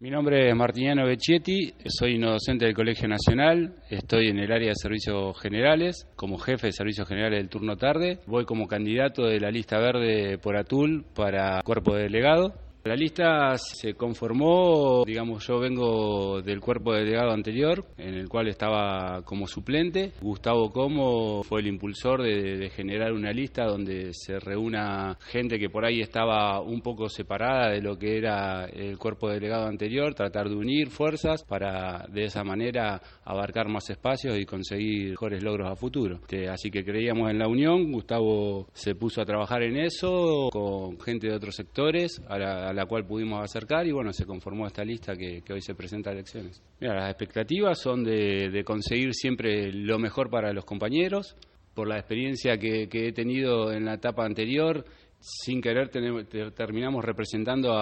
Mi nombre es Martiniano Becchietti, soy no docente del Colegio Nacional, estoy en el área de servicios generales, como jefe de servicios generales del turno tarde. Voy como candidato de la lista verde por Atul para cuerpo de delegado. La lista se conformó, yo vengo del cuerpo de delegado anterior, en el cual estaba como suplente. Gustavo Como fue el impulsor de generar una lista donde se reúna gente que por ahí estaba un poco separada de lo que era el cuerpo de delegado anterior, tratar de unir fuerzas para de esa manera abarcar más espacios y conseguir mejores logros a futuro. Así que creíamos en la unión, Gustavo se puso a trabajar en eso con gente de otros sectores, a la cual pudimos acercar y bueno, se conformó esta lista que hoy se presenta a elecciones. Mira, las expectativas son de conseguir siempre lo mejor para los compañeros. Por la experiencia que he tenido en la etapa anterior, sin querer terminamos representando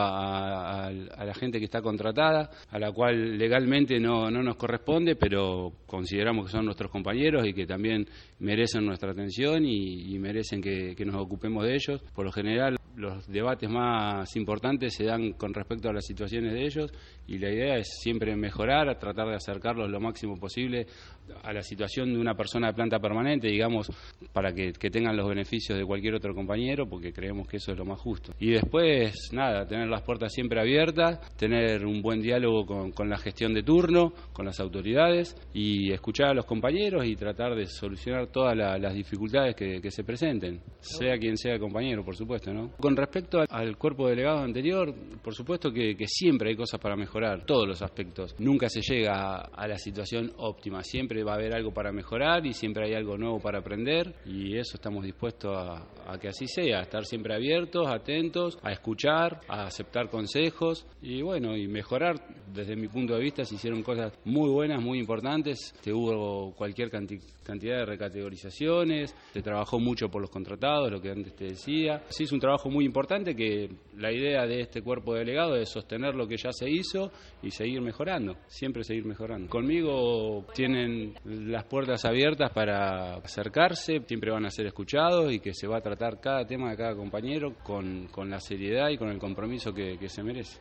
a la gente que está contratada, a la cual legalmente no nos corresponde, pero consideramos que son nuestros compañeros y que también merecen nuestra atención y merecen que nos ocupemos de ellos. Por lo general, los debates más importantes se dan con respecto a las situaciones de ellos y la idea es siempre mejorar, tratar de acercarlos lo máximo posible a la situación de una persona de planta permanente, para que tengan los beneficios de cualquier otro compañero, porque creemos que eso es lo más justo. Y después, tener las puertas siempre abiertas, tener un buen diálogo con la gestión de turno, con las autoridades y escuchar a los compañeros y tratar de solucionar todas las dificultades que se presenten, sea quien sea el compañero, por supuesto, ¿no? Con respecto al cuerpo delegado anterior, por supuesto que siempre hay cosas para mejorar, todos los aspectos. Nunca se llega a la situación óptima, siempre va a haber algo para mejorar y siempre hay algo nuevo para aprender y eso estamos dispuestos a que así sea, a estar siempre abiertos, atentos, a escuchar, a aceptar consejos y mejorar. Desde mi punto de vista se hicieron cosas muy buenas, muy importantes, hubo cualquier cantidad de recategorizaciones, se trabajó mucho por los contratados, lo que antes te decía. Sí, es un trabajo muy importante que la idea de este cuerpo de delegado es sostener lo que ya se hizo y seguir mejorando, siempre seguir mejorando. Conmigo tienen las puertas abiertas para acercarse, siempre van a ser escuchados y que se va a tratar cada tema de cada compañero con la seriedad y con el compromiso que se merece.